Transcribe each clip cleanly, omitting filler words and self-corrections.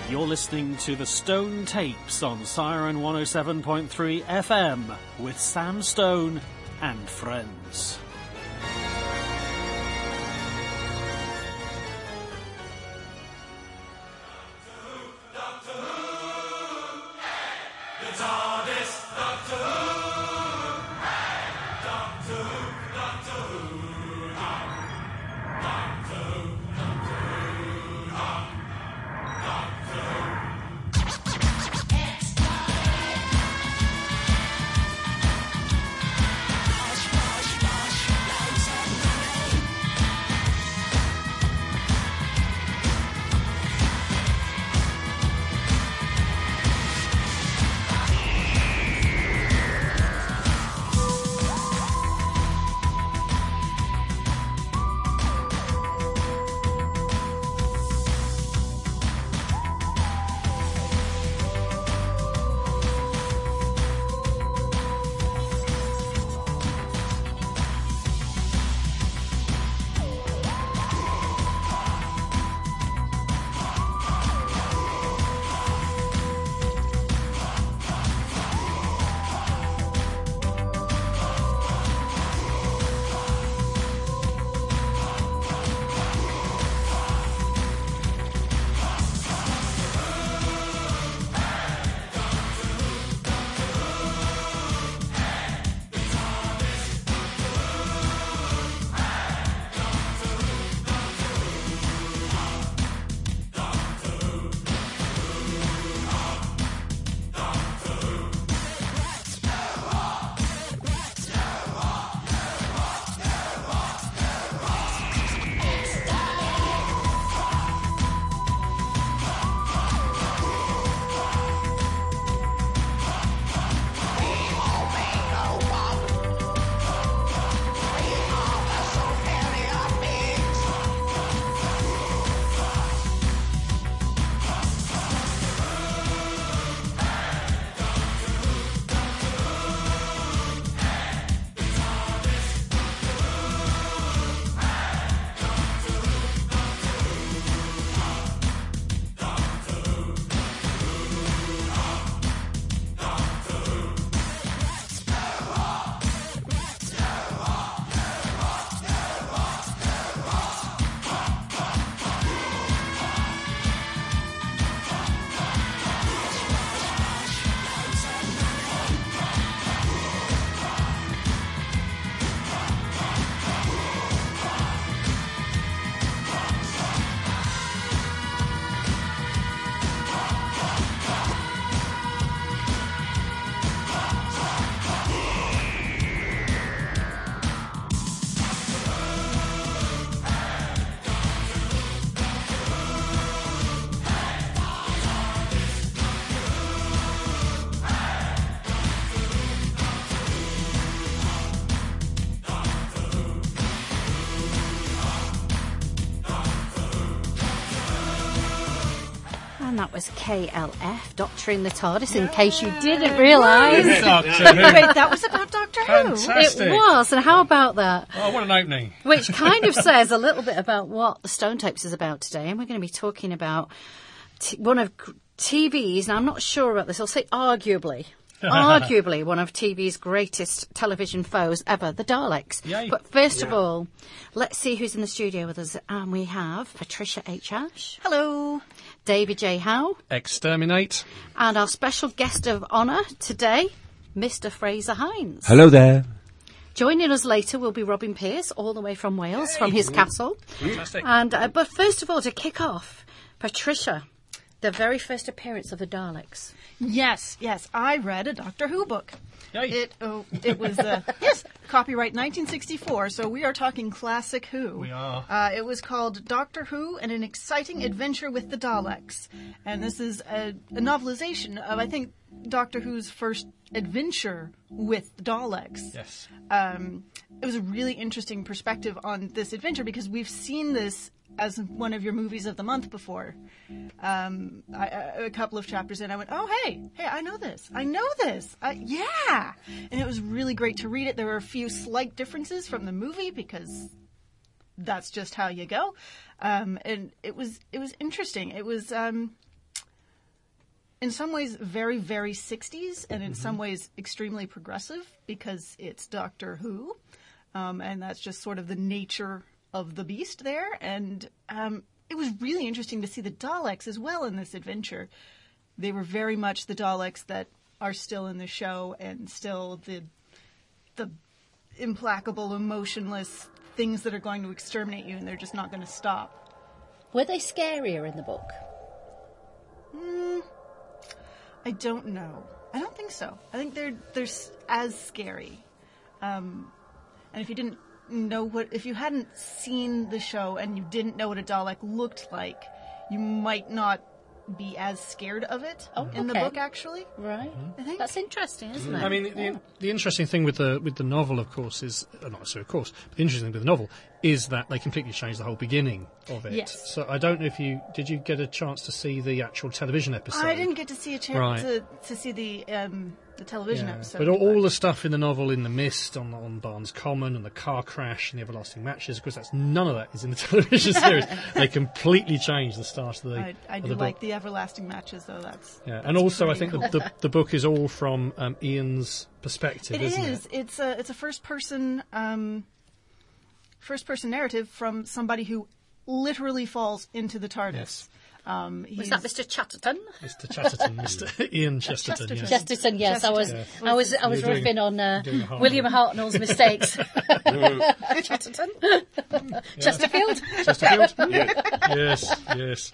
You're listening to the Stone Tapes on Siren 107.3 FM with Sam Stone and friends. That was KLF, Doctor in the TARDIS, in case you didn't realise. Wait, that was about Doctor Who? It was, and how about that? Oh, what an opening. Which kind of says a little bit about what the Stone Tapes is about today, and we're going to be talking about one of TV's, and I'm not sure about this, I'll say arguably one of TV's greatest television foes ever, the Daleks. Yay. But first of all, let's see who's in the studio with us. And we have Patricia H. Ash. Hello. David J. Howe. Exterminate. And our special guest of honour today, Mr. Fraser Hines. Hello there. Joining us later will be Robin Pierce, all the way from Wales, from his castle. Fantastic. And but first of all, to kick off, Patricia, the very first appearance of the Daleks. Yes, I read a Doctor Who book. Yay. It was, copyright 1964, so we are talking classic Who. We are. It was called Doctor Who and an Exciting Adventure with the Daleks. And this is a novelization of, I think, Doctor Who's first adventure with the Daleks. Yes. It was a really interesting perspective on this adventure because we've seen this as one of your movies of the month before. A couple of chapters in, I went, oh, hey, I know this. Yeah. And it was really great to read it. There were a few slight differences from the movie because that's just how you go. And it was interesting. It was, in some ways very, very 60s, and in some ways extremely progressive because it's Doctor Who, and that's just sort of the nature of the beast there. And it was really interesting to see the Daleks as well in this adventure. They were very much the Daleks that are still in the show, and still the implacable, emotionless things that are going to exterminate you, and they're just not going to stop. Were they scarier in the book? I don't know. I don't think so. I think they're as scary. And if you didn't know if you hadn't seen the show and you didn't know what a Dalek looked like, you might not be as scared of it in the book, actually. Right. I think. That's interesting, isn't it? I mean, the interesting thing with the novel, of course, is not necessarily, of course, but the interesting thing with the novel is that they completely changed the whole beginning of it. Yes. So I don't know if you get a chance to see the actual television episode. I didn't get to see a chance to see the television episode. But all the stuff in the novel, in the mist, on Barnes Common, and the car crash, and the everlasting matches, of course, none of that is in the television series. They completely changed the start of the. I do like the everlasting matches, though. That's and also I pretty think cool. the book is all from Ian's perspective. Isn't it? It's a first person narrative from somebody who literally falls into the TARDIS. Yes. Was that Mr. Chatterton? Mr. Chatterton, Mr. Ian Chesterton. Chesterton. Yes. Chesterton, yes. I was riffing on doing a William Hartnell's mistakes. Chatterton? Chesterfield? Chesterfield? Yes.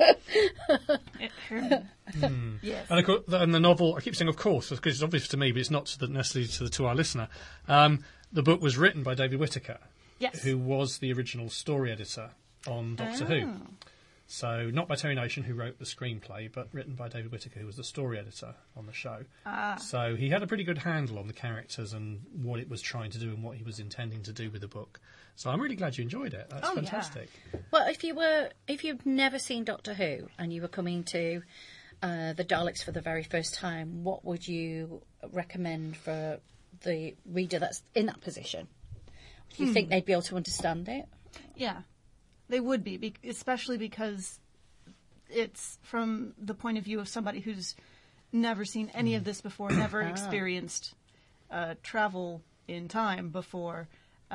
Yes. And of course, and the novel, I keep saying of course, because it's obvious to me, but it's not necessarily to our listener. The book was written by David Whittaker, Yes. who was the original story editor on Doctor Who. So not by Terry Nation, who wrote the screenplay, but written by David Whittaker, who was the story editor on the show. So he had a pretty good handle on the characters and what it was trying to do and what he was intending to do with the book. So I'm really glad you enjoyed it. That's fantastic. Well, if you've never seen Doctor Who and you were coming to the Daleks for the very first time, what would you recommend for the reader that's in that position? Do you think they'd be able to understand it? Yeah, they would be, especially because it's from the point of view of somebody who's never seen any of this before, never experienced travel in time before.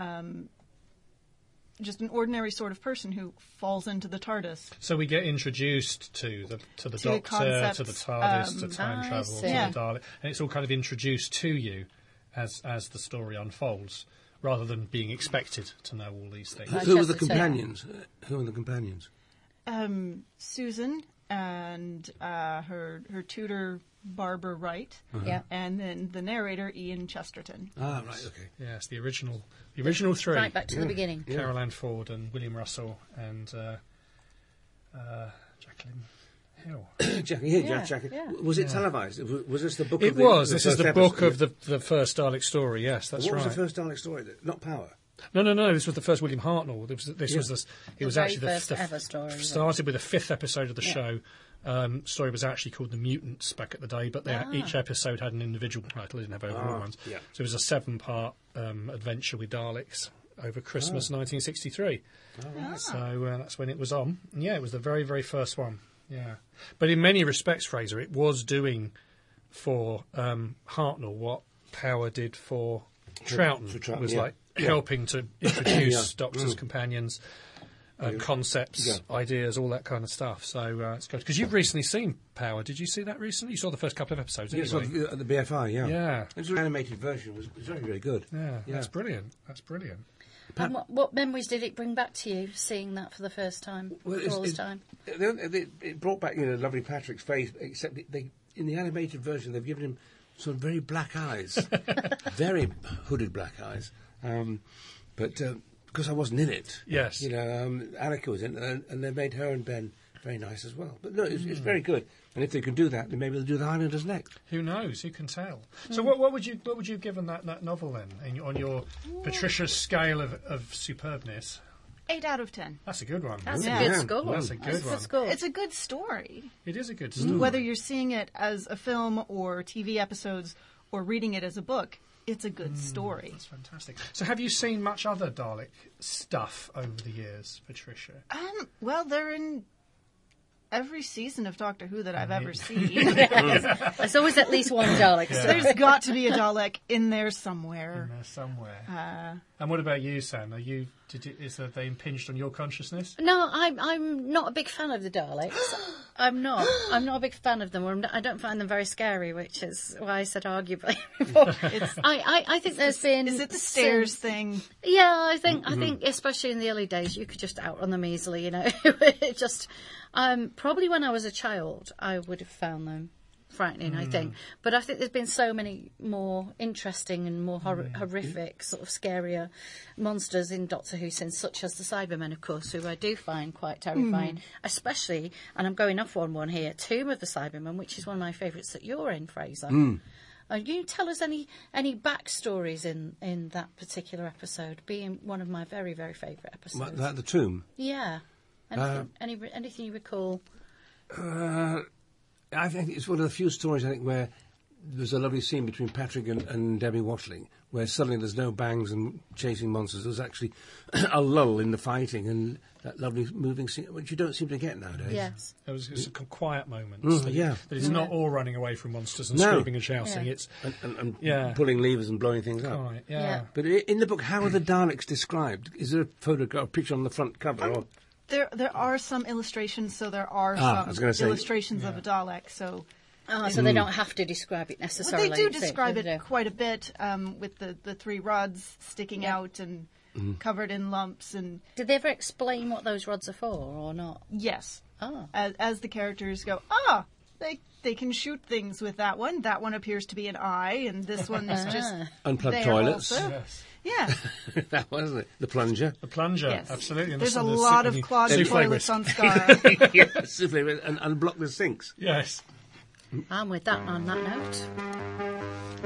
Just an ordinary sort of person who falls into the TARDIS. So we get introduced to the Doctor, concepts, to the TARDIS, to time travel, to the Yeah. Dalek, and it's all kind of introduced to you as the story unfolds, rather than being expected to know all these things. Who were the companions? Who were the companions? Susan and her tutor Barbara Wright, Yeah. and then the narrator Ian Chesterton. Ah, right, okay. Yes, the original three. Right back to the beginning. Carol Ann Ford and William Russell and Jacqueline Hill. Jackie. Was it televised? Was this the book? It of the, was. the This is first the episode? book of the first Dalek story. Yes, that's What right. was the first Dalek story? Not Power. No. This was the first William Hartnell. This was it was very actually first the ever story, wasn't it? started with the 5th episode of the show. Story was actually called The Mutants back at the day, but each episode had an individual title. It didn't have overall ones. yeah. So it was a 7-part adventure with Daleks over Christmas 1963. So that's when it was on. And yeah, it was the very, very first one. Yeah, but in many respects, Fraser, it was doing for Hartnell what Power did for Troughton. For Troughton, It was yeah. like helping to introduce Yeah. Doctor's companions, concepts, ideas, all that kind of stuff. So it's good. Because you've recently seen Power. Did you see that recently? You saw the first couple of episodes, Yes, anyway. at the BFI, yeah. Yeah. It was an animated version. It was very, very good. Yeah, that's brilliant. That's brilliant. And what memories did it bring back to you, seeing that for the first time, all this time? It brought back, lovely Patrick's face, except they in the animated version, they've given him some very black eyes. Very hooded black eyes. But because I wasn't in it. Yes. Annika was in it, and they made her and Ben very nice as well. But no, it's very good. And if they can do that, then maybe they'll do the Highlanders next. Who knows? Who can tell? So what would you have given that novel then, on your Patricia scale of superbness? 8 out of 10. That's a good one. That's Yeah. a good Yeah. score. That's a good one. score. It's a good story. It is a good story. Whether you're seeing it as a film or TV episodes or reading it as a book, it's a good story. That's fantastic. So have you seen much other Dalek stuff over the years, Patricia? Well, they're in every season of Doctor Who that I've ever seen. There's always at least one Dalek. Yeah. There's got to be a Dalek in there somewhere. In there somewhere. And what about you, Sam? Is that they impinged on your consciousness? No, I'm not a big fan of the Daleks. I'm not a big fan of them. I don't find them very scary, which is why I said arguably before. I think there's been... Is it the stairs thing? Yeah, I think especially in the early days, you could just outrun them easily, you know. It just probably when I was a child, I would have found them frightening, I think. But I think there's been so many more interesting and more horrific, sort of scarier monsters in Doctor Who since, such as the Cybermen, of course, who I do find quite terrifying. Especially, and I'm going off on one here, Tomb of the Cybermen, which is one of my favourites that you're in, Fraser. Can you tell us any backstories in that particular episode, being one of my very, very favourite episodes? The Tomb? Yeah. Anything you recall? I think it's one of the few stories, I think, where there's a lovely scene between Patrick and Debbie Watling, where suddenly there's no bangs and chasing monsters. There's actually a lull in the fighting and that lovely moving scene, which you don't seem to get nowadays. Yes. It's a quiet moment. Yeah. That it's not all running away from monsters and screaming and shouting. Yeah. It's And pulling levers and blowing things up. Right, Yeah. But in the book, how are the Daleks described? Is there a photograph, a picture on the front cover? Or? There are some illustrations, so there are I was gonna say, illustrations of a Dalek. So So they don't have to describe it but necessarily. they do describe They do. it quite a bit, with the three rods sticking out and covered in lumps. And Did they ever explain what those rods are for, or not? yes, Oh. as the characters go, they can shoot things with that one. That one appears to be an eye, and this one's just Unplugged there toilets. also. Yes. Yeah. That wasn't it? The plunger. The plunger, Yes. absolutely. And There's a the lot of clogged souffle toilets whisk. on Skara. Yeah, souffle and unblock the sinks. Yes. I'm with that on that note.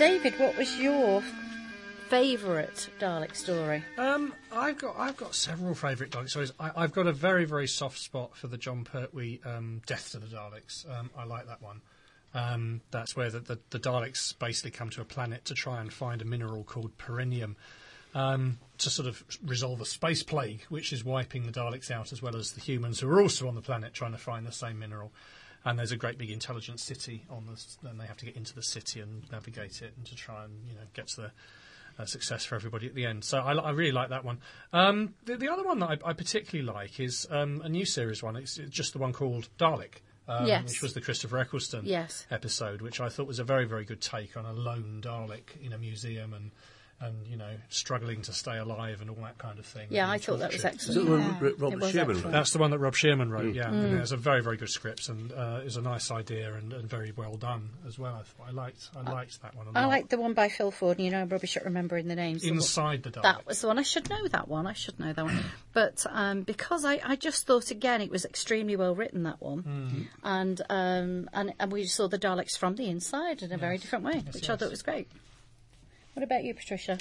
David, what was your favourite Dalek story? I've got several favourite Dalek stories. I've got a very, very soft spot for the John Pertwee Death to the Daleks. I like that one. That's where the Daleks basically come to a planet to try and find a mineral called perinium to sort of resolve a space plague, which is wiping the Daleks out as well as the humans who are also on the planet trying to find the same mineral. And there's a great big intelligent city on this, and they have to get into the city and navigate it and to try and get to the success for everybody at the end. So I really like that one. The other one that I particularly like is a new series one. It's just the one called Dalek. Which was the Christopher Eccleston episode, which I thought was a very, very good take on a lone Dalek in a museum and struggling to stay alive and all that kind of thing. Yeah, I thought that was excellent. Is that the one Robert Sherman wrote? That's the one that Rob Shearman wrote, And it's a very, very good script, and it's a nice idea and very well done as well. I liked that one a lot. I liked the one by Phil Ford, and I'm rubbish at remembering the names. Inside the Dalek. That was the one. I should know that one. But because I just thought, again, it was extremely well written, that one. And we saw the Daleks from the inside in a very different way, which I thought was great. What about you, Patricia?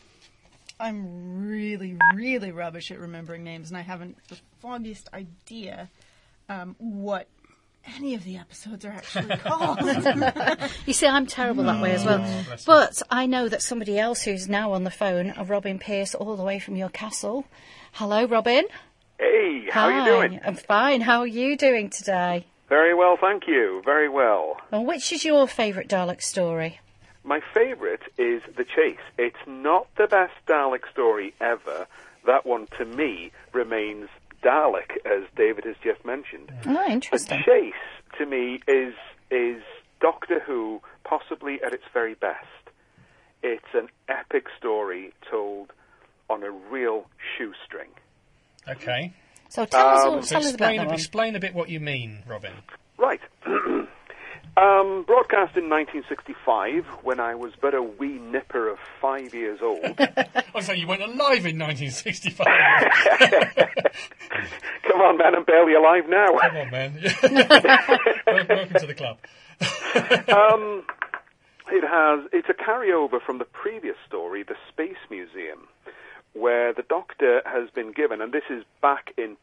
I'm really, really rubbish at remembering names, and I haven't the foggiest idea what any of the episodes are actually called. You see, I'm terrible that way as well. But I know that somebody else who's now on the phone, Robin Pierce, all the way from your castle. Hello, Robin. Hey, how are you doing? I'm fine. How are you doing today? Very well, thank you. Very well. Well, which is your favourite Dalek story? My favourite is The Chase. It's not the best Dalek story ever. That one, to me, remains Dalek, as David has just mentioned. Oh, interesting. The Chase, to me, is Doctor Who, possibly at its very best. It's an epic story told on a real shoestring. Okay. So tell us about that one. Explain a bit what you mean, Robin. Right. Broadcast in 1965, when I was but a wee nipper of 5 years old. Oh, so you went alive in 1965. Come on, man, I'm barely alive now. Come on, man. Welcome to the club. It's a carriover from the previous story, The Space Museum, where the Doctor has been given, and this is back in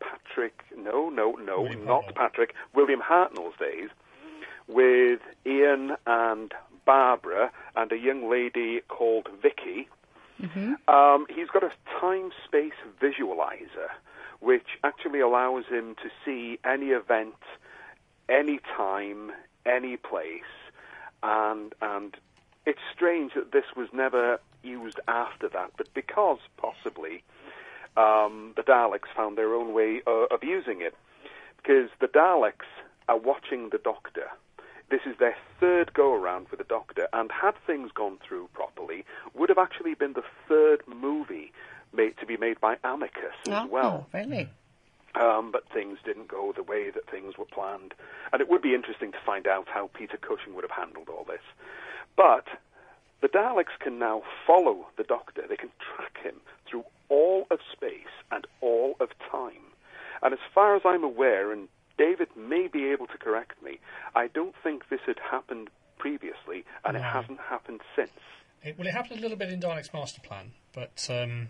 William Hartnell's days, with Ian and Barbara and a young lady called Vicky. Mm-hmm. He's got a time-space visualizer, which actually allows him to see any event, any time, any place, and it's strange that this was never used after that, but because, possibly, the Daleks found their own way of using it, because the Daleks are watching the Doctor. This is their third go-around with the Doctor, and had things gone through properly, would have actually been the third movie to be made by Amicus as well. Oh, really? But things didn't go the way that things were planned. And it would be interesting to find out how Peter Cushing would have handled all this. But the Daleks can now follow the Doctor. They can track him through all of space and all of time. And as far as I'm aware, and David may be able to correct me, I don't think this had happened previously, and it hasn't happened since. It happened a little bit in Dalek's Master Plan, but...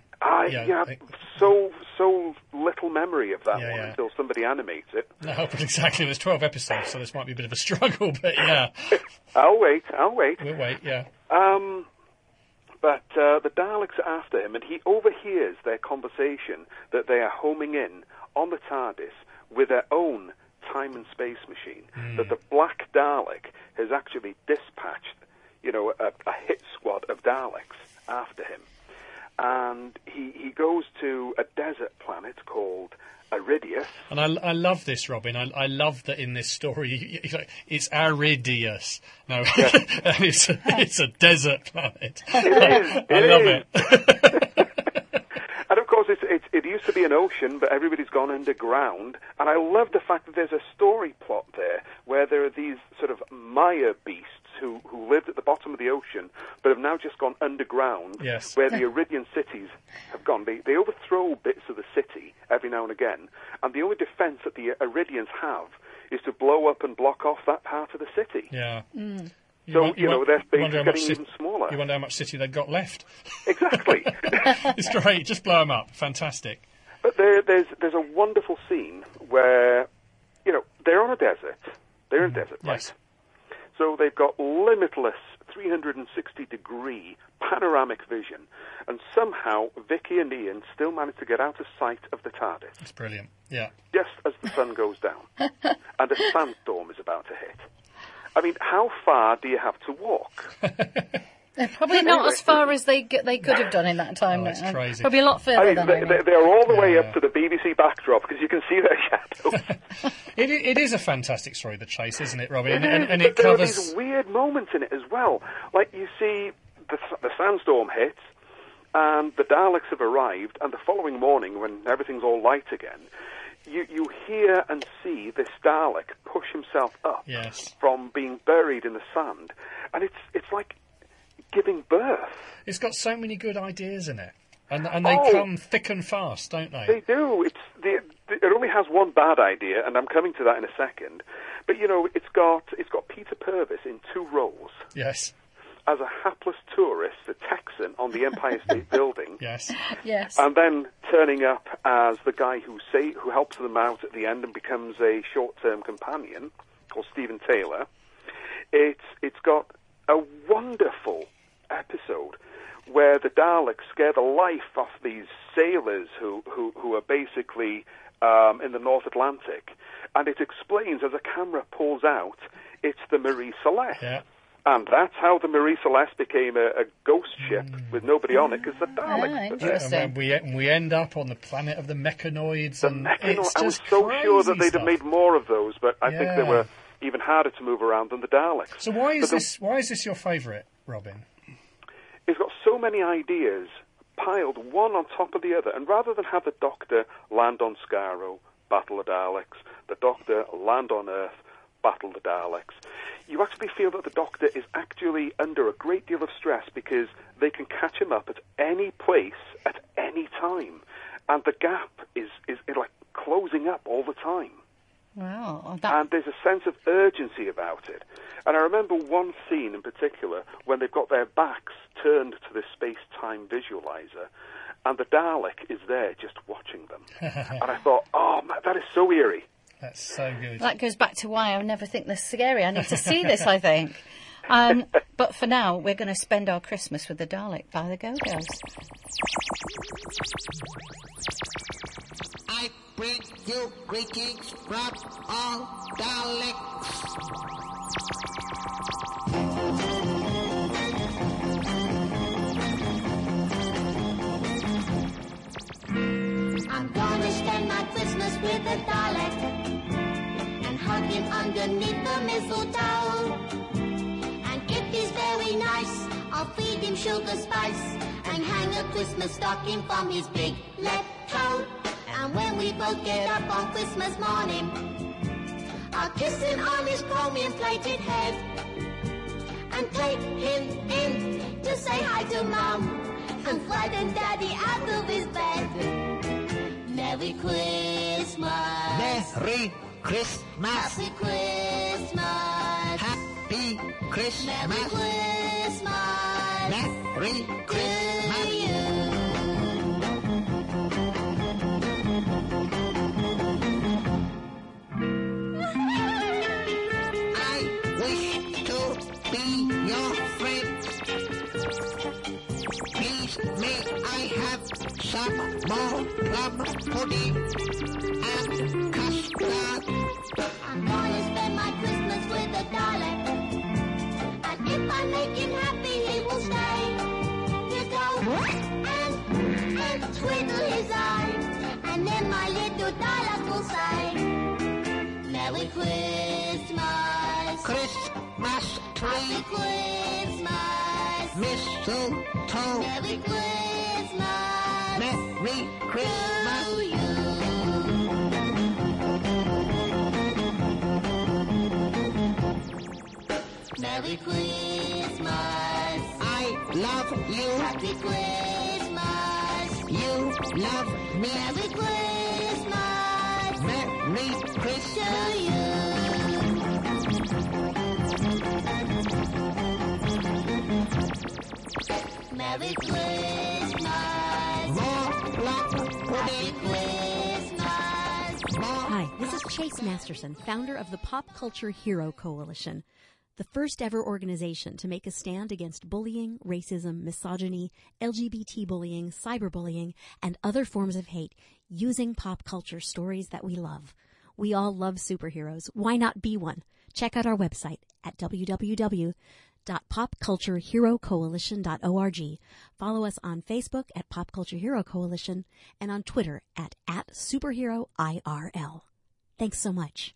so little memory of that one until somebody animates it. No, but exactly. There's 12 episodes, so this might be a bit of a struggle, but yeah. I'll wait. We'll wait, yeah. But the Daleks are after him, and he overhears their conversation that they are homing in on the TARDIS with their own time and space machine. That the Black Dalek has actually dispatched, a hit squad of Daleks after him. And he goes to a desert planet called Aridius. And I love this, Robin. I love that in this story, it's Aridius. No, and it's a desert planet. I love it. And of course, it used to be an ocean, but everybody's gone underground. And I love the fact that there's a story plot there where there are these sort of Maya beasts who lived at the bottom of the ocean, but have now just gone underground, where the Iridian cities have gone. They overthrow bits of the city every now and again, and the only defence that the Iridians have is to blow up and block off that part of the city. Yeah. So, their space is getting even smaller. You wonder how much city they've got left. Exactly. It's great. Just blow them up. Fantastic. But there's a wonderful scene where, they're on a desert. They're in a desert, right? Yes. So they've got limitless 360-degree panoramic vision, and somehow Vicky and Ian still manage to get out of sight of the TARDIS. It's brilliant. Yeah. Just as the sun goes down, and a sandstorm is about to hit. I mean, how far do you have to walk? Probably not as far as they could have done in that time. It's crazy. Probably a lot further than they're all the way up to the BBC backdrop because you can see their shadows. It is a fantastic story, The Chase, isn't it, Robin? And it covers... There are these weird moments in it as well. Like, you see the sandstorm hits, and the Daleks have arrived, and the following morning, when everything's all light again, you hear and see this Dalek push himself up from being buried in the sand. And it's like giving birth. It's got so many good ideas in it. And they come thick and fast, don't they? They do. It only has one bad idea, and I'm coming to that in a second. But, it's got Peter Purves in two roles. Yes. As a hapless tourist, a Texan on the Empire State Building. Yes. Yes. And then turning up as the guy who helps them out at the end and becomes a short-term companion, called Stephen Taylor. It's got a wonderful episode where the Daleks scare the life off these sailors who are basically in the North Atlantic. And it explains, as a camera pulls out, it's the Marie Celeste. Yeah. And that's how the Marie Celeste became a ghost ship with nobody on it, because the Daleks... Interesting. And we end up on the planet of the Mechanoids. I was so sure that they'd have made more of those, but I think they were even harder to move around than the Daleks. So why is this your favourite, Robin? It's got so many ideas piled one on top of the other, and rather than have the Doctor land on Skaro, battle the Daleks, the Doctor land on Earth, battle the Daleks, you actually feel that the Doctor is actually under a great deal of stress because they can catch him up at any place at any time, and the gap is like closing up all the time. Wow. And there's a sense of urgency about it. And I remember one scene in particular when they've got their backs turned to this space-time visualizer, and the Dalek is there just watching them. And I thought, oh, man, that is so eerie. That's so good. That goes back to why I never think this is scary. I need to see this, I think. But for now, we're going to spend our Christmas with the Dalek by the Go-Go's. I bring you greetings from all Daleks. I'm gonna spend my Christmas with a Dalek and hug him underneath the mistletoe. And if he's very nice, I'll feed him sugar spice and hang a Christmas stocking from his big left toe. And when we both get up on Christmas morning, I'll kiss him on his chromium-plated head and take him in to say hi to Mum and frighten Daddy out of his bed. Merry Christmas. Merry Christmas. Happy Christmas. Happy Christmas. Merry Christmas. Merry Christmas. To you. I wish to be your friend. Please, may I have some more plum pudding and custard? I'm gonna spend my Christmas with a Dalek, and if I make him happy, he will stay. You go and twiddle his eyes, and then my little Dalek will say, Merry Christmas. Christmas Happy tree, Christmas. mistletoe, Merry Christmas. Merry Christmas. To you. Merry Christmas. I love you. Happy Christmas. You love me. Merry Christmas. Merry Christmas. To you. Merry Christmas. Happy Christmas. Hi, this is Chase Masterson, founder of the Pop Culture Hero Coalition, the first ever organization to make a stand against bullying, racism, misogyny, LGBT bullying, cyberbullying, and other forms of hate using pop culture stories that we love. We all love superheroes. Why not be one? Check out our website at www.popcultureherocoalition.org. Follow us on Facebook at Pop Culture Hero Coalition and on Twitter at @SuperheroIRL. Thanks so much.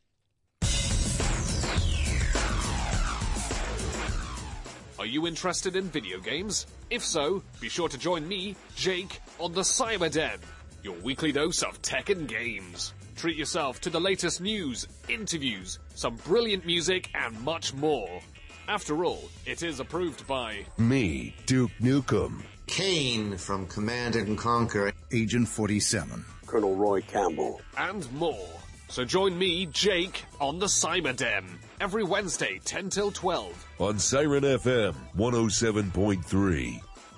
Are you interested in video games? If so, be sure to join me, Jake, on the Cyber Den, your weekly dose of tech and games. Treat yourself to the latest news, interviews, some brilliant music, and much more. After all, it is approved by me, Duke Nukem, Kane from Command and Conquer, Agent 47, Colonel Roy Campbell, and more. So join me, Jake, on the Cyber Den, every Wednesday, 10 till 12. On Siren FM 107.3.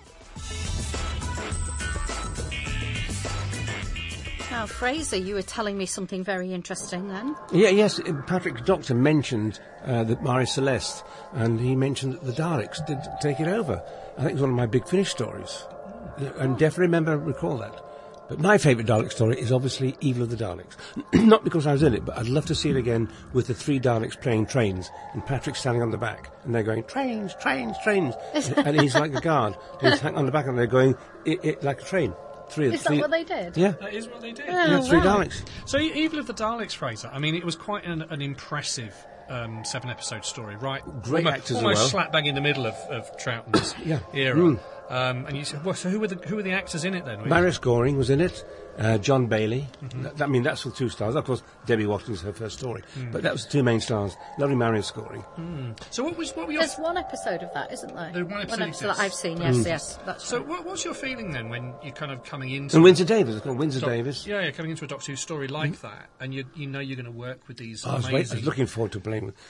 Now, Fraser, you were telling me something very interesting then. Yes, Patrick Doctor mentioned the Marie Celeste, and he mentioned that the Daleks did take it over. I think it was one of my Big Finish stories. And definitely recall that. But my favourite Dalek story is obviously Evil of the Daleks. Not because I was in it, but I'd love to see it again with the 3 Daleks playing trains and Patrick standing on the back and they're going, trains, trains, trains. And he's like a guard. And he's on the back and they're going, it like a train. Is that what they did? Yeah. That is what they did. Yeah, 3 Daleks. So Evil of the Daleks, Fraser, I mean, it was quite an impressive 7-episode story, right? Great actors as well. Almost slap bang in the middle of Troughton's era. And you said, well, so who were the actors in it then? Maris Goring was in it. John Bailey. Mm-hmm. That's the 2 stars. Of course, Debbie Watkins, her first story. But that was the 2 main stars. Lovely Maris Goring. So what were your... There's one episode of that, isn't there? There's one episode that I've seen, yes. That's so what's your feeling then when you're kind of coming into... And Windsor Davis, it's called Windsor Davis. Yeah, coming into a Doctor Who story like that, and you know you're going to work with these amazing... I was looking forward to working with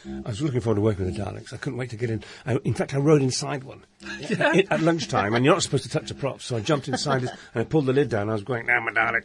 the Daleks. I couldn't wait to get in. In fact, I rode inside one at lunchtime, and you're not supposed to touch the props, so I jumped inside it, and I pulled the lid down, and I was going, I'm a Dalek.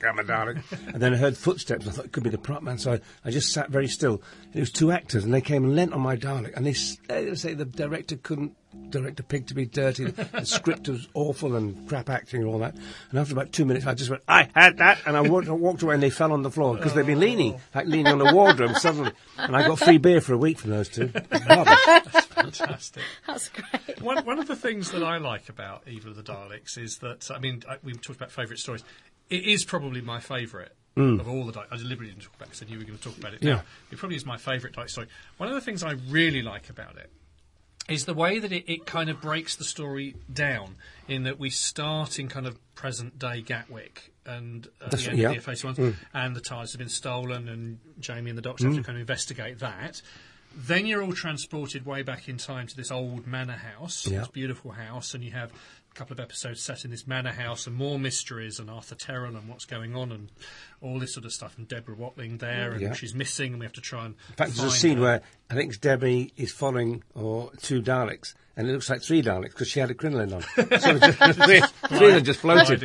And then I heard footsteps, and I thought it could be the prop man, so I just sat very still. It was 2 actors, and they came and leant on my Dalek, and they say the director couldn't direct a pig to be dirty, the script was awful and crap acting and all that. And after about 2 minutes, I just went, I had that, and I walked away, and they fell on the floor, because they'd been leaning on the wardrobe suddenly. And I got free beer for a week from those 2. That's fantastic. That's great. One of the things that I like about Evil of the Daleks is that, we talked about favourite stories. It is probably my favourite of all the Daleks. I deliberately didn't talk about it because I knew we were going to talk about it now. Yeah. It probably is my favourite Dalek story. One of the things I really like about it is the way that it kind of breaks the story down, in that we start in kind of present-day Gatwick and the FA1, and the TARDIS has been stolen, and Jamie and the Doctor have to kind of investigate that. Then you're all transported way back in time to this old manor house, this beautiful house, and you have a couple of episodes set in this manor house and more mysteries and Arthur Terran and what's going on and all this sort of stuff, and Deborah Watling there, and she's missing, and we have to try and in fact, there's a scene where I think Debbie is following 2 Daleks, and it looks like 3 Daleks because she had a crinoline on. So three of them just floated.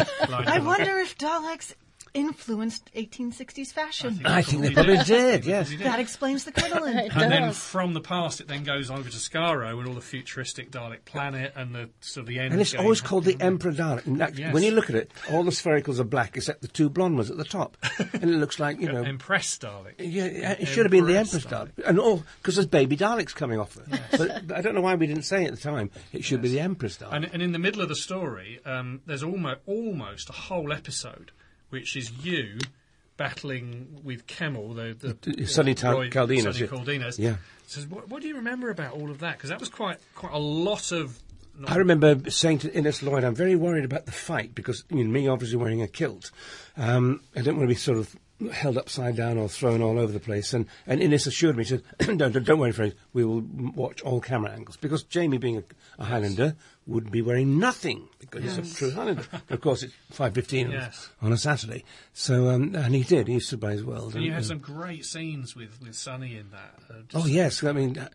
I wonder if Daleks influenced 1860s fashion. I think they probably did, yes. That explains the crinoline. And then from the past, it then goes over to Skaro and all the futuristic Dalek planet and the sort of the end. And it's always called the Emperor Dalek. When you look at it, all the sphericals are black except the 2 blonde ones at the top, and it looks like Empress Dalek. Yeah, it should have been the Empress Dalek, and all because there's baby Daleks coming off there. Yes. But I don't know why we didn't say it at the time. It should be the Empress Dalek. And in the middle of the story, there's almost a whole episode which is you battling with Kemmel, the Sonny Caldinas. Yeah. So what do you remember about all of that? Because that was quite a lot of... I remember saying to Innes Lloyd, I'm very worried about the fight, because me obviously wearing a kilt. I don't want to be sort of held upside down or thrown all over the place. And Innes assured me, she said, don't worry, Fraser, we will watch all camera angles. Because Jamie, being a Highlander, would be wearing nothing, because he's a true Highlander. Of course, it's 5:15 on a Saturday. So, and he did. He stood by his world. And you had some great scenes with Sonny in that. Oh, yes. I mean,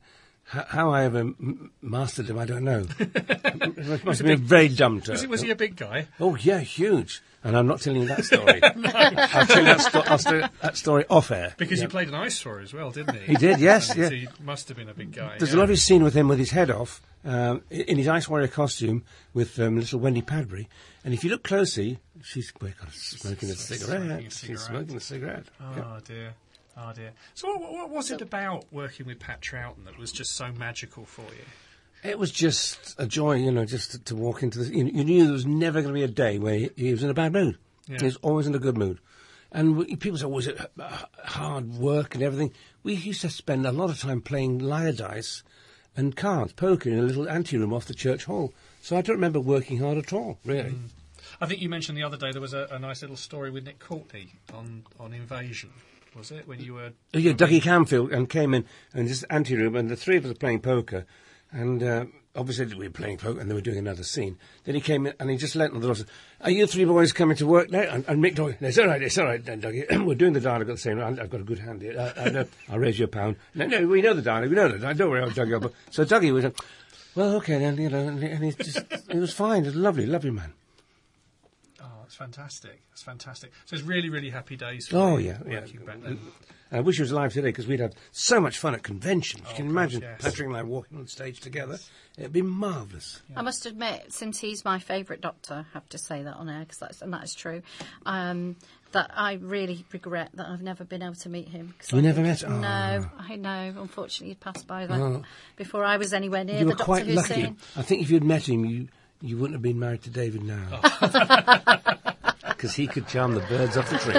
How I ever mastered him, I don't know. It must have been a very dumb turn. Was he a big guy? Oh, yeah, huge. And I'm not telling you that story. I'll tell you that story off air. Because he played an ice thrower as well, didn't he? He did, yes. So Yeah. he must have been a big guy. There's a lovely scene with him with his head off, in his Ice Warrior costume, with little Wendy Padbury. And if you look closely, she's smoking a cigarette. She's smoking a cigarette. Oh, dear. Oh, dear. So what was it about working with Pat Troughton that was just so magical for you? It was just a joy, just to walk into this. You knew there was never going to be a day where he was in a bad mood. Yeah. He was always in a good mood. And people say, was it hard work and everything? We used to spend a lot of time playing liar dice and cards, poker, in a little anteroom off the church hall. So I don't remember working hard at all, really. Mm. I think you mentioned the other day there was a nice little story with Nick Courtney on Invasion. Was it when you were? Oh, yeah, Dougie Camfield came in this anteroom, and the three of us were playing poker, and obviously we were playing poker, and they were doing another scene. Then he came in, and he just leant on the door and said, "Are you three boys coming to work now?" And Mick Doyle, "It's all right, then, Dougie. We're doing the dialogue at the same time. I've got a good hand here. I'll raise you a pound." No, we know the dialogue. Don't worry, Dougie. So Dougie was, well, okay, then, and he was fine. He was a lovely, lovely man. It's fantastic. It's fantastic. So it's really, really happy days for working back then. I wish he was alive today because we'd have so much fun at conventions. You can imagine yes. Patrick and I walking on stage together. It'd be marvellous. I must admit, since he's my favourite Doctor, I have to say that on air, and that is true, that I really regret that I've never been able to meet him. You never met him? No, I know. Unfortunately, he passed by that before I was anywhere near you the were Doctor quite who's lucky. saying. I think if you'd met him, you wouldn't have been married to David now. Because he could charm the birds off the tree.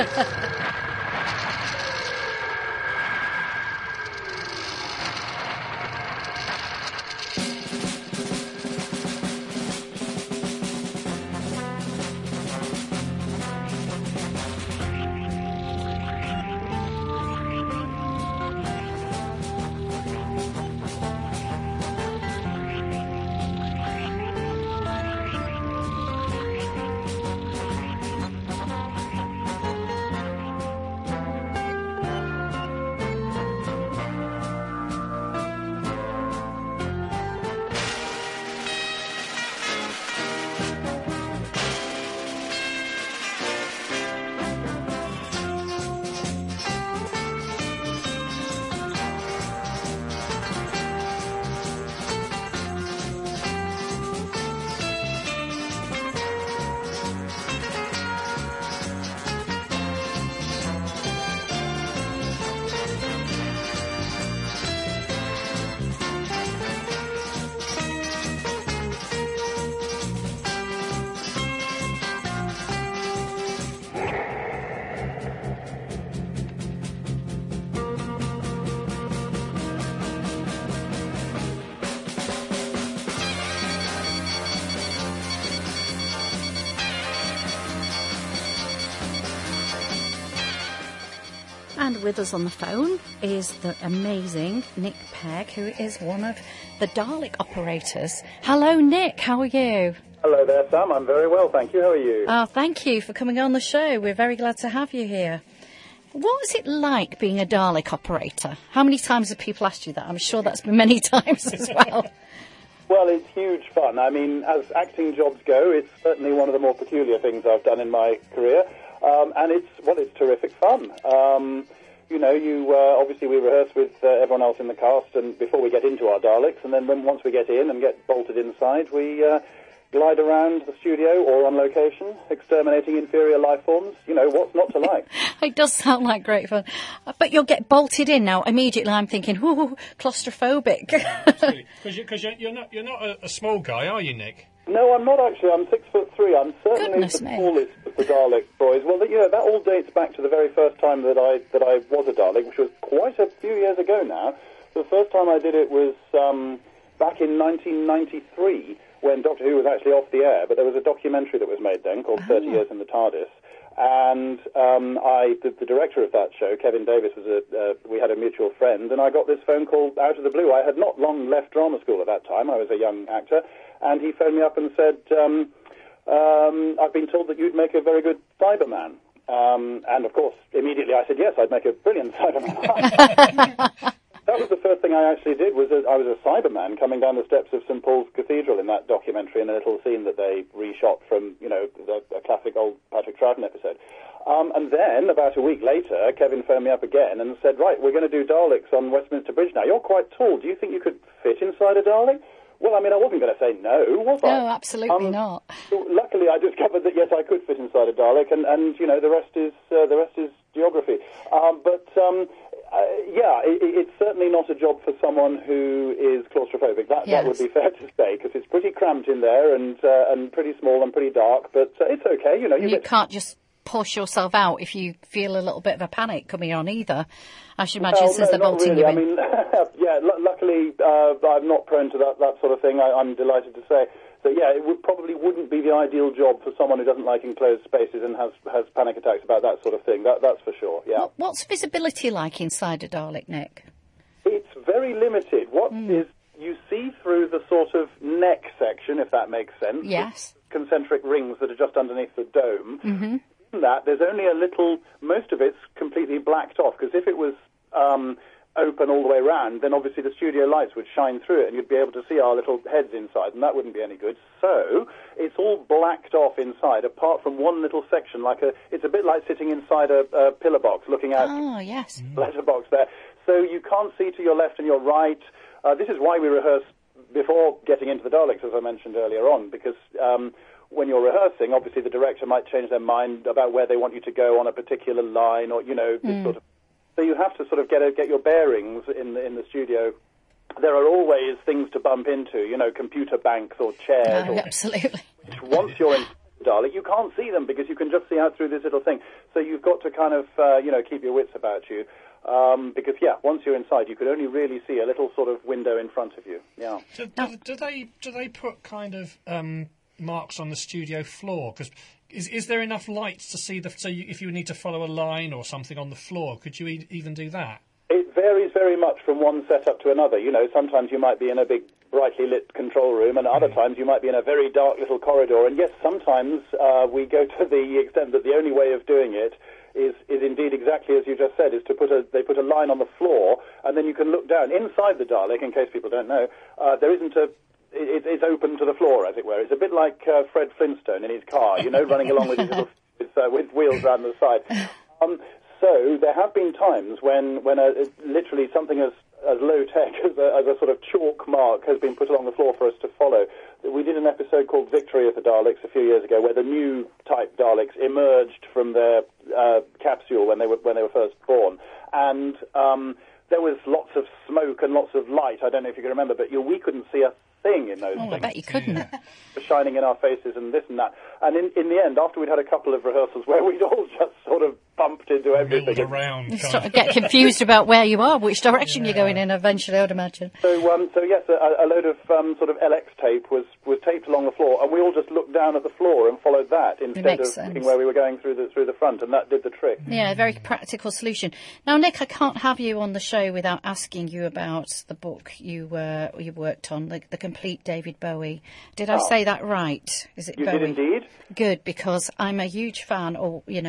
And with us on the phone is the amazing Nick Pegg, who is one of the Dalek operators. Hello, Nick. How are you? Hello there, Sam. I'm very well, thank you. How are you? Oh, thank you for coming on the show. We're very glad to have you here. What was it like being a Dalek operator? How many times have people asked you that? I'm sure that's been many times as well. Well, it's huge fun. I mean, as acting jobs go, it's certainly one of the more peculiar things I've done in my career. And it's terrific fun. Obviously we rehearse with everyone else in the cast and before we get into our Daleks, and then once we get in and get bolted inside, we glide around the studio or on location, exterminating inferior life forms. What's not to like? It does sound like great fun. But you'll get bolted in now. Immediately I'm thinking, ooh, claustrophobic. Because you're not a small guy, are you, Nick? No, I'm not actually. I'm 6'3". I'm certainly the tallest of the Dalek boys. Well, that all dates back to the very first time that I was a Dalek, which was quite a few years ago now. So the first time I did it was back in 1993, when Doctor Who was actually off the air. But there was a documentary that was made then called 30 Years in the TARDIS. And the director of that show, Kevin Davis, we had a mutual friend, and I got this phone call out of the blue. I had not long left drama school at that time. I was a young actor. And he phoned me up and said, I've been told that you'd make a very good Cyberman. And, of course, immediately I said, yes, I'd make a brilliant Cyberman. That was the first thing I actually did. I was a Cyberman coming down the steps of St Paul's Cathedral in that documentary, in a little scene that they reshot from, a classic old Patrick Troughton episode. And then, about a week later, Kevin phoned me up again and said, right, we're going to do Daleks on Westminster Bridge now. You're quite tall. Do you think you could fit inside a Dalek? Well, I mean, I wasn't going to say no, was I? No, absolutely not. Luckily, I discovered that, yes, I could fit inside a Dalek, and the rest is geography. It's certainly not a job for someone who is claustrophobic. That would be fair to say, because it's pretty cramped in there and pretty small and pretty dark, but it's okay. You can't just push yourself out if you feel a little bit of a panic coming on either. I should imagine since they're bolting you in. I mean, luckily I'm not prone to that sort of thing, I'm delighted to say. So yeah, it wouldn't be the ideal job for someone who doesn't like enclosed spaces and has panic attacks about that sort of thing. That's for sure, yeah. What's visibility like inside a Dalek, Nick? It's very limited. You see through the sort of neck section, if that makes sense. Yes. Concentric rings that are just underneath the dome. Mm-hmm. That there's only a little, most of it's completely blacked off, because if it was open all the way around, then obviously the studio lights would shine through it and you'd be able to see our little heads inside, and that wouldn't be any good. So it's all blacked off inside, apart from one little section, it's a bit like sitting inside a pillar box looking at letterbox there. So you can't see to your left and your right. This is why we rehearse before getting into the Daleks, as I mentioned earlier on, because when you're rehearsing, obviously the director might change their mind about where they want you to go on a particular line, or this sort of. So you have to sort of get your bearings in the studio. There are always things to bump into, computer banks or chairs. Absolutely. Once you're in Dalek, you can't see them because you can just see out through this little thing. So you've got to kind of keep your wits about you. Because once you're inside, you could only really see a little sort of window in front of you. Yeah. Do they put kind of marks on the studio floor? Because is there enough lights to see if you need to follow a line or something on the floor, could you even do that? It varies very much from one setup to another. Sometimes you might be in a big, brightly lit control room, and other times you might be in a very dark little corridor. And yes, sometimes we go to the extent that the only way of doing it is indeed exactly as you just said, is they put a line on the floor, and then you can look down inside the Dalek. In case people don't know, there isn't it's open to the floor, as it were. It's a bit like Fred Flintstone in his car, running along with his little with wheels around the side. So there have been times when literally something as low tech as a sort of chalk mark has been put along the floor for us to follow. We did an episode called Victory of the Daleks a few years ago, where the new type Daleks emerged from their capsule when they were first born, and there was lots of smoke and lots of light. I don't know if you can remember, but we couldn't see a thing in those things. I bet you couldn't. Shining in our faces and this and that. And in the end, after we'd had a couple of rehearsals where we'd all just sort of bumped into everything. Around, you sort of get confused about where you are, which direction you're going in eventually, I would imagine. So yes, a load of sort of LX tape was taped along the floor, and we all just looked down at the floor and followed that instead of looking where we were going through the front, and that did the trick. Yeah, a very practical solution. Now, Nick, I can't have you on the show without asking you about the book you worked on, the complete David Bowie. Did I say that right? Is it you Bowie? Did indeed. Good, because I'm a huge fan,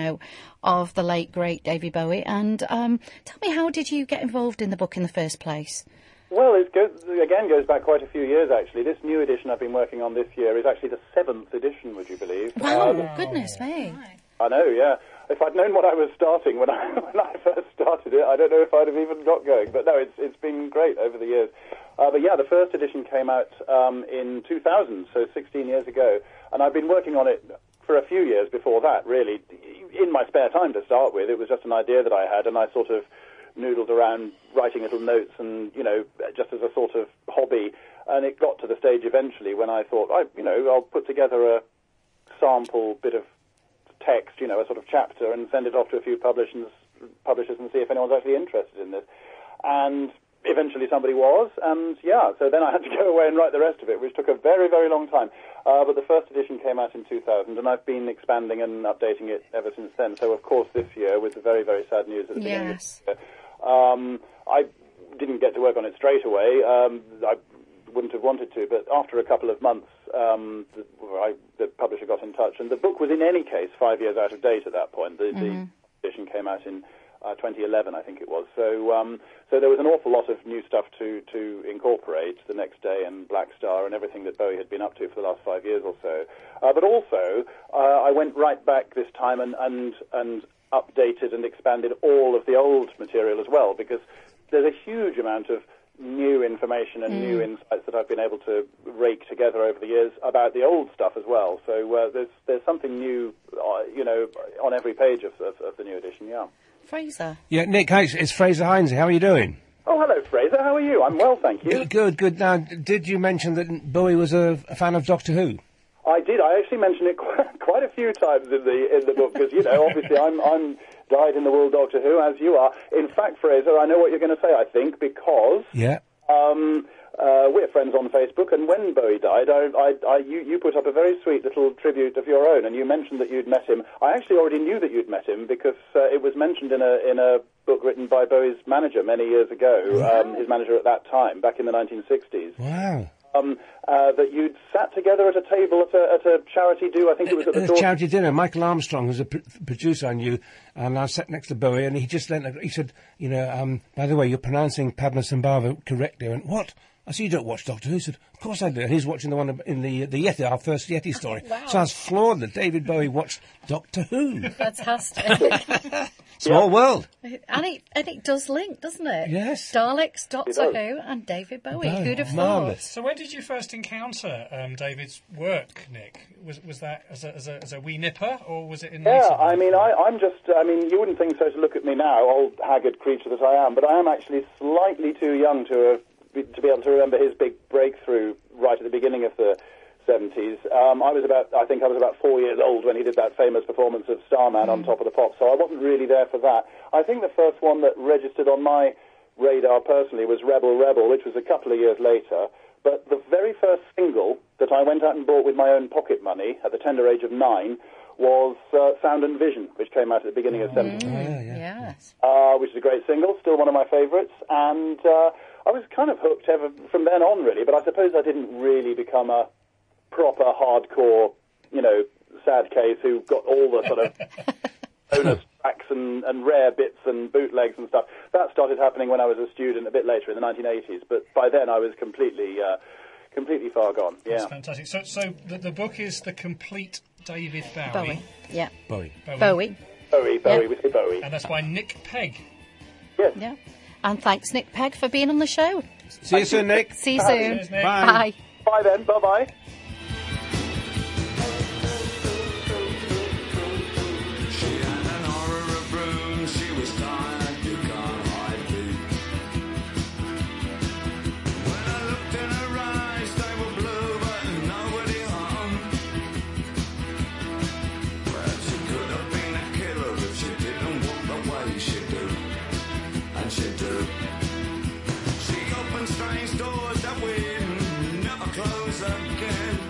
of the late great David Bowie. And tell me, how did you get involved in the book in the first place? Well, it goes back quite a few years, actually. This new edition I've been working on this year is actually the 7th edition, would you believe? Wow, goodness me. I know, yeah. If I'd known what I was starting when I first started it, I don't know if I'd have even got going. But no, it's been great over the years. But yeah, the first edition came out in 2000, so 16 years ago. And I've been working on it for a few years before that, really, in my spare time to start with. It was just an idea that I had, and I sort of noodled around writing little notes and, just as a sort of hobby. And it got to the stage eventually when I thought, I'll put together a sample bit of text, a sort of chapter, and send it off to a few publishers and see if anyone's actually interested in this. And eventually somebody was, and so then I had to go away and write the rest of it, which took a very, very long time. But the first edition came out in 2000, and I've been expanding and updating it ever since then. So, of course, this year, with the very, very sad news at the beginning of the year, I didn't get to work on it straight away. I wouldn't have wanted to, but after a couple of months, the publisher got in touch, and the book was in any case 5 years out of date at that point. The edition came out in 2011, I think it was. So there was an awful lot of new stuff to incorporate, The Next Day and Black Star and everything that Bowie had been up to for the last 5 years or so. But also, I went right back this time and updated and expanded all of the old material as well, because there's a huge amount of new information and new insights that I've been able to rake together over the years about the old stuff as well. So there's something new, on every page of the new edition. Yeah. Fraser. Yeah, Nick, hi, it's Fraser Heinze. How are you doing? Oh, hello, Fraser. How are you? I'm well, thank you. Good. Now, did you mention that Bowie was a fan of Doctor Who? I did. I actually mentioned it quite a few times in the book because, obviously I'm dyed-in-the-wool Doctor Who, as you are. In fact, Fraser, I know what you're going to say, I think, because we're friends on Facebook, and when Bowie died, you put up a very sweet little tribute of your own, and you mentioned that you'd met him. I actually already knew that you'd met him because it was mentioned in a book written by Bowie's manager many years ago, his manager at that time, back in the 1960s. Wow. That you'd sat together at a table at a charity do. I think it was at the charity dinner. Michael Armstrong, who's a producer I knew, and I sat next to Bowie, and he just he said, by the way, you're pronouncing Padmasambhava correctly. I went, what? I said, you don't watch Doctor Who? He said, of course I do. And he's watching the one in the Yeti, our first Yeti story. Wow. So I was floored that David Bowie watched Doctor Who. Fantastic. Small world. And it does link, doesn't it? Yes. Daleks, Doctor Who, and David Bowie. Who'd have thought? So when did you first encounter David's work, Nick? Was that as a wee nipper, or was it in? Yeah, I mean, you wouldn't think so to look at me now, old haggard creature that I am, but I am actually slightly too young to be able to remember his big breakthrough right at the beginning of the 70s. I think I was about 4 years old when he did that famous performance of Starman on Top of the Pops, so I wasn't really there for that. I think the first one that registered on my radar personally was Rebel Rebel, which was a couple of years later, but the very first single that I went out and bought with my own pocket money at the tender age of 9 was Sound and Vision, which came out at the beginning of 70s. Yes. Which is a great single, still one of my favourites, and I was kind of hooked ever from then on, really, but I suppose I didn't really become a proper hardcore, sad case who got all the sort of bonus tracks and rare bits and bootlegs and stuff. That started happening when I was a student a bit later in the 1980s, but by then I was completely far gone. Yeah. That's fantastic. So the book is The Complete David Bowie. Bowie. Yeah. Bowie. Bowie, we say Bowie. And that's by Nick Pegg. Yes. Yeah. And thanks, Nick Pegg, for being on the show. See you soon, Nick. See you soon. Cheers, Nick. Bye. Bye then. Bye-bye. She opens strange doors that we never close again.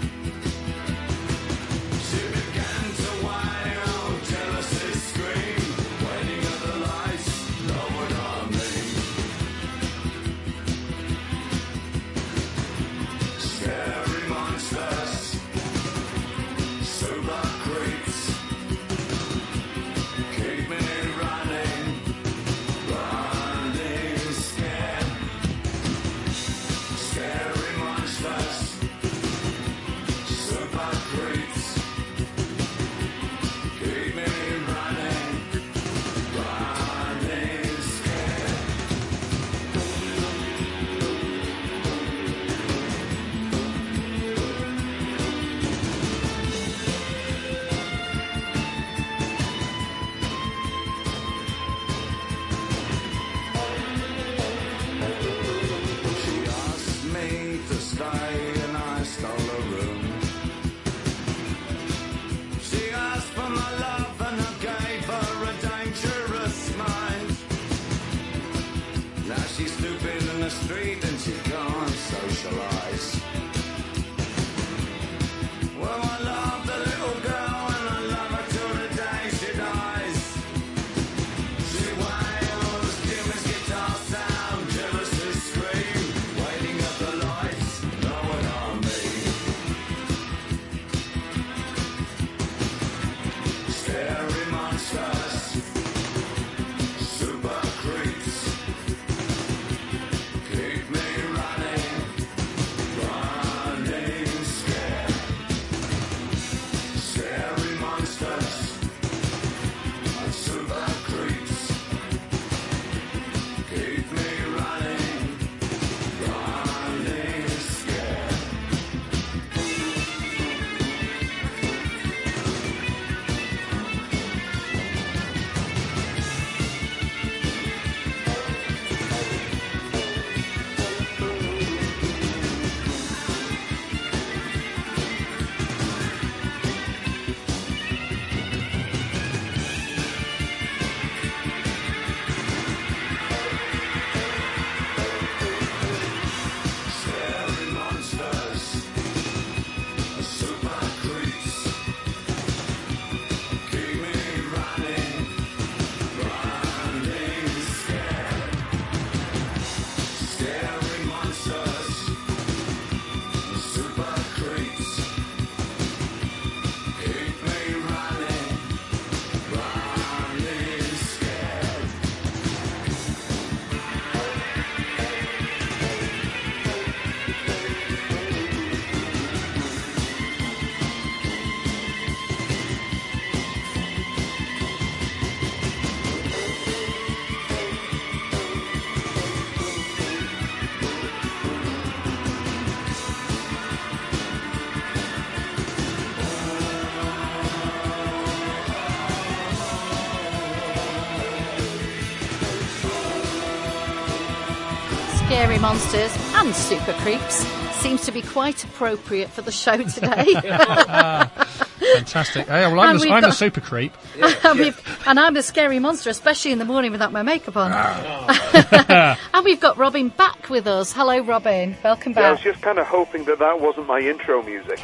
scary monsters and super creeps seems to be quite appropriate for the show today. Fantastic. Hey, well, I'm the super creep. And I'm the scary monster, especially in the morning without my makeup on. And we've got Robin back with us. Hello, Robin. Welcome back. Yeah, I was just kind of hoping that wasn't my intro music.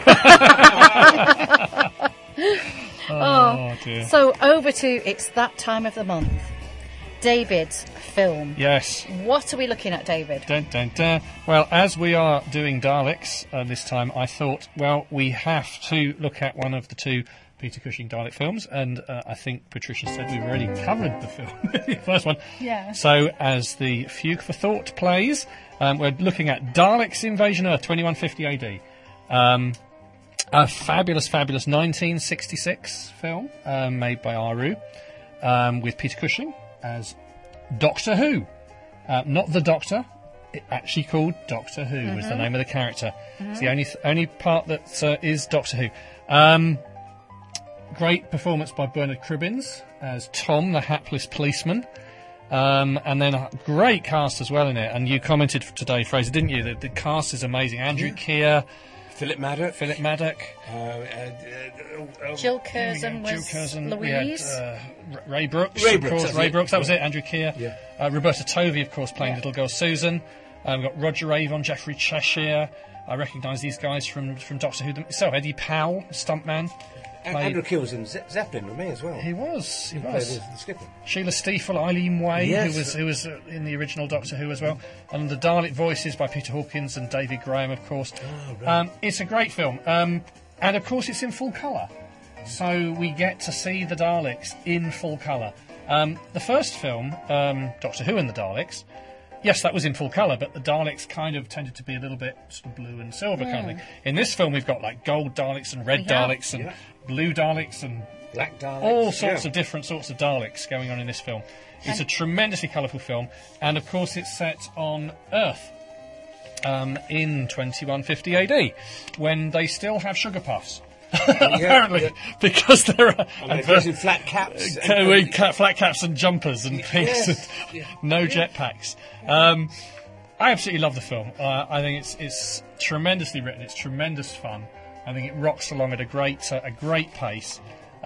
Oh, dear. So over to It's That Time of the Month. David's film. Yes. What are we looking at, David? Dun, dun, dun. Well, as we are doing Daleks this time, I thought, well, we have to look at one of the two Peter Cushing Dalek films, and I think Patricia said we've already covered the film, the first one. Yeah. So, as the Fugue for Thought plays, we're looking at Daleks Invasion Earth, 2150 AD. A fabulous 1966 film made by Aru, with Peter Cushing as Doctor Who. Not the Doctor, it actually called Doctor Who is the name of the character. It's the only part that is Doctor Who. Great performance by Bernard Cribbins as Tom, the hapless policeman. And then a great cast as well in it. And you commented today, Fraser, didn't you? The cast is amazing. Andrew Keir, Philip Maddock. Jill Curzon was Louise. We had, Ray Brooks, of course. Ray Brooks, that was it. Andrew Keir. Yeah. Roberta Tovey, of course, playing little girl Susan. We've got Roger Avon, Geoffrey Cheshire. I recognise these guys from Doctor Who themselves. Eddie Powell, stuntman. Andrew Keir was in Zeppelin with me as well. He was. He played the skipper. Sheila Stiefel, Eileen Way, yes. who was in the original Doctor Who as well. And the Dalek voices by Peter Hawkins and David Graham, of course. Oh, right. It's a great film. And, of course, it's in full colour. So we get to see the Daleks in full colour. The first film, Doctor Who and the Daleks, yes, that was in full colour, but the Daleks kind of tended to be a little bit sort of blue and silver kind of thing. In this film, we've got like gold Daleks and red Daleks and blue Daleks and black Daleks. All sorts of different sorts of Daleks going on in this film. It's a tremendously colourful film, and of course it's set on Earth in 2150 AD, when they still have sugar puffs. Apparently, because there are flat caps, flat caps and jumpers and pinks, and no jetpacks. I absolutely love the film. I think it's tremendously written. It's tremendous fun. I think it rocks along at a great pace.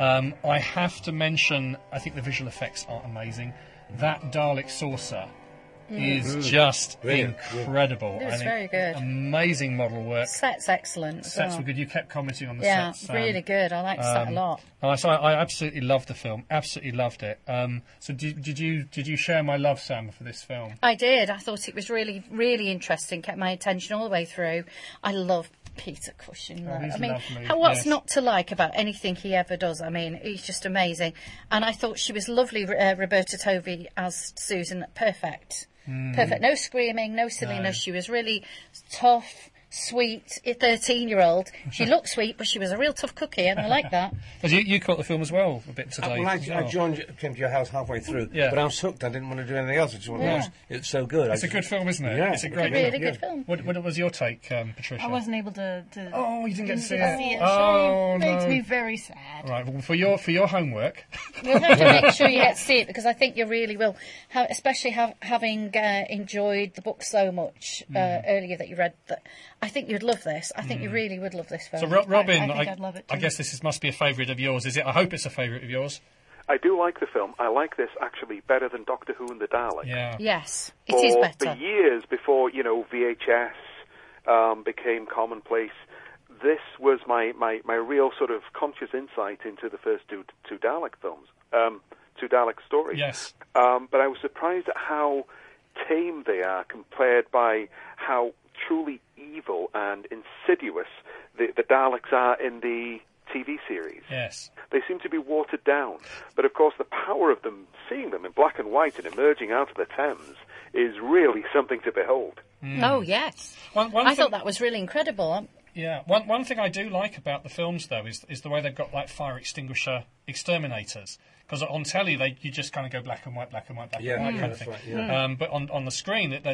I have to mention, I think the visual effects are amazing. That Dalek saucer is just incredible. It was very good. Amazing model work. Set's excellent. Sets were good. You kept commenting on the sets. Yeah, really good. I liked that a lot. So I absolutely loved the film. Absolutely loved it. So did you share my love, Sam, for this film? I did. I thought it was really, really interesting. Kept my attention all the way through. I love Peter Cushing. I mean, what's not to like about anything he ever does? I mean, he's just amazing. And I thought she was lovely, Roberta Tovey as Susan. Perfect. Perfect. No screaming, no silliness. No. She was really tough, sweet, 13-year-old. She looked sweet, but she was a real tough cookie, and I like that. Because you caught the film as well a bit today. I came to your house halfway through, but I was hooked. I didn't want to do anything else. I just wanted to watch. It's so good. It's a good film, isn't it? Yeah. It's a great really good film. What was your take, Patricia? I wasn't able to Oh, you didn't get to see it. Oh, no. Makes me very sad. Right, well, for your homework. You'll have to make sure you get to see it, because I think you really will. Especially having enjoyed the book so much earlier that you read. I think you'd love this. I think you really would love this film. So, Robin, I think I'd love it too. I guess this must be a favourite of yours, is it? I hope it's a favourite of yours. I do like the film. I like this actually better than Doctor Who and the Daleks. Yeah. Yes, it is better. For years before, VHS became commonplace, this was my real sort of conscious insight into the first two Dalek films, two Dalek stories. Yes. But I was surprised at how tame they are compared by how truly evil and insidious the Daleks are in the TV series. Yes. They seem to be watered down. But of course the power of them, seeing them in black and white and emerging out of the Thames, is really something to behold. Oh, yes. I thought that was really incredible. Yeah. One thing I do like about the films, though, is the way they've got, like, fire extinguisher exterminators. Because on telly, you just kind of go black and white kind of thing. Right, yeah. But on the screen, they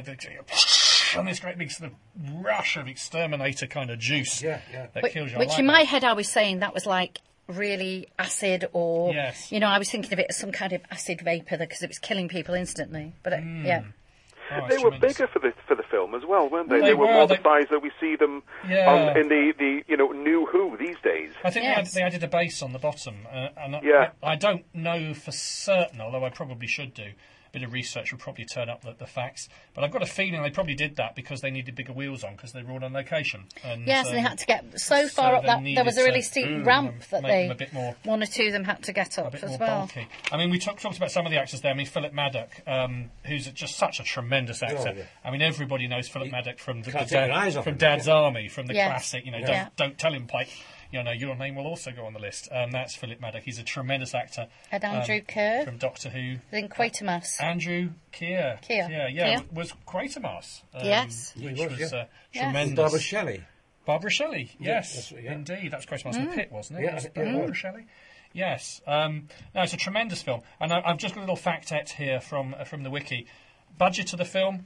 and this great big sort of rush of exterminator kind of juice that kills you. Which in my head I was saying that was like really acid, or yes. I was thinking of it as some kind of acid vapour because it was killing people instantly. But They were bigger for the film as well, weren't they? They They were were. more the size that we see them Yeah. in the New Who these days. I think they added a base on the bottom, and I don't know for certain, although I probably should do. A bit of research will probably turn up the facts, but I've got a feeling they probably did that because they needed bigger wheels on because they were all on location. And, Yes, and they had to get so far up that there was a really steep ramp that them a bit more, one or two of them had to get up as well. Bulky. I mean, we talked about some of the actors there. I mean, Philip Maddock, who's just such a tremendous actor. Oh, yeah. I mean, everybody knows Philip Maddock from from Dad's Army, from the classic. Yeah. Don't tell him, Pike. Your name will also go on the list. That's Philip Maddock. He's a tremendous actor. And Andrew Keir from Doctor Who. Then Quatermass. Andrew Keir. Keir. Was Quatermass. Yes. Which was Yeah. tremendous. Barbara Shelley. Barbara Shelley, yes. Yeah, Indeed. That was Quatermass in the Pit, wasn't it? Yeah. Barbara Shelley. Yes. No, it's a tremendous film. And I've just got a little factette here from the wiki. Budget of the film,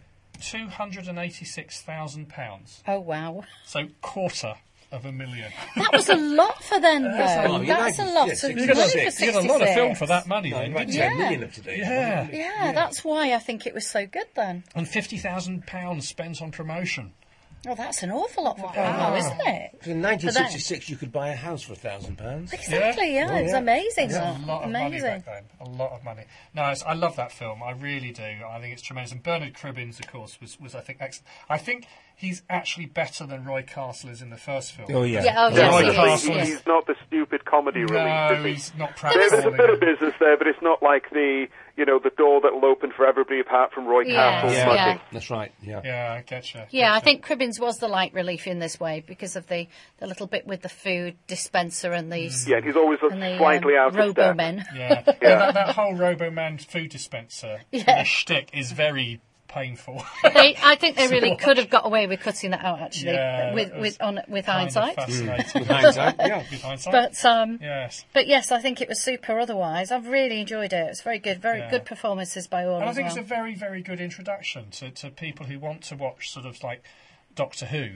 £286,000. Oh, wow. So $250,000. That was a lot for them, though. That's a lot of money for 66. You got a lot of film for that money, then. Like 10 million of today. Yeah, that's why I think it was so good then. And £50,000 spent on promotion. Oh, that's an awful lot for promo, isn't it? In 1966, you could buy a house for £1,000. Exactly, yeah. It's amazing. A lot of money back then. A lot of money. No, I love that film. I really do. I think it's tremendous. And Bernard Cribbins, of course, was I think excellent. I think he's actually better than Roy Castle is in the first film. Oh, yeah. Roy Castle, he's not the stupid comedy relief, is he? He's not There's a bit of business there, but it's not like the door that'll open for everybody apart from Roy Castle. Yeah, that's right. Yeah, I get you. Yeah, I think Cribbins was the light relief in this way because of the little bit with the food dispenser and these. Yeah, he's always slightly out of step. Robo-men. Yeah, that whole Robo-Man food dispenser shtick is very painful. I think they really could have got away with cutting that out, actually, with hindsight. With hindsight, with hindsight. But yes, I think it was super otherwise. I've really enjoyed it. It's very good, very good performances by all. And I think it's a very, very good introduction to people who want to watch sort of like Doctor Who,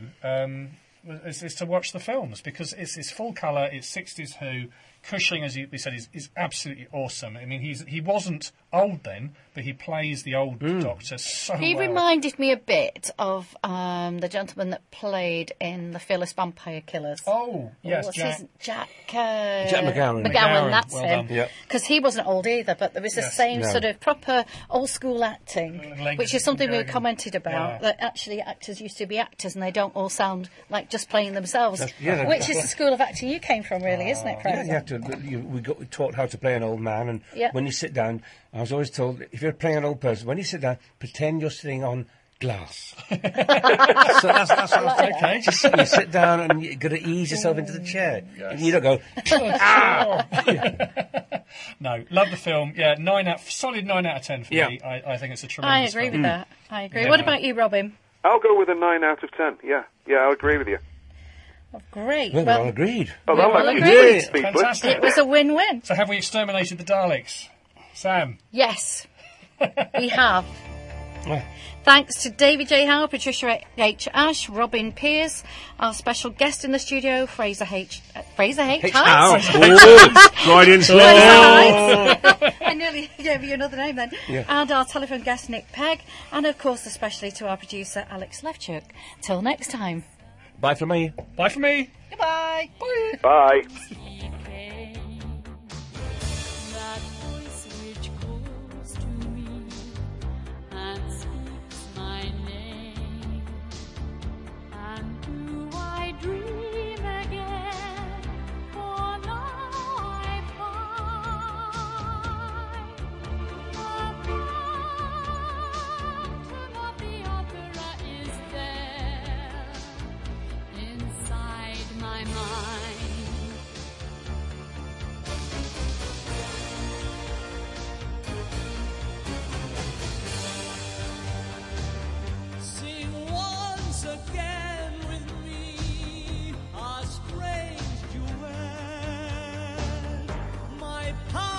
is to watch the films because it's full colour, it's 60s Who. Cushing, as we said, is absolutely awesome. I mean, he wasn't old then, but he plays the old Doctor so well. He reminded me a bit of the gentleman that played in The Fearless Vampire Killers. Oh, yes, Jack McGowan. McGowan, that's well him. Because he wasn't old either, but there was the same sort of proper old-school acting, which is something we commented about, that actually actors used to be actors and they don't all sound like just playing themselves, which is the school of acting you came from, really, isn't it, Fraser? We taught how to play an old man, and when you sit down, I was always told, if you're playing an old person, when you sit down, pretend you're sitting on glass. So that's okay. Just you sit down and you've got to ease yourself into the chair. And you don't go, No, love the film. Yeah, solid 9 out of 10 for me. I think it's a tremendous film. I agree with that. I agree. Yeah. What about you, Robin? I'll go with a 9 out of 10. Yeah, I'll agree with you. Oh, great. Well, all agreed. Oh, we all agreed. Fantastic. It was a win-win. So have we exterminated the Daleks? Sam? Yes, we have. Thanks to David J. Howe, Patricia H. Ash, Robin Pierce, our special guest in the studio, Fraser H. Heights. I nearly gave you another name then. Yeah. And our telephone guest, Nick Pegg, and of course especially to our producer, Alex Lefchuk. Till next time. Bye from me. Bye from me. Goodbye. Bye. Bye. Power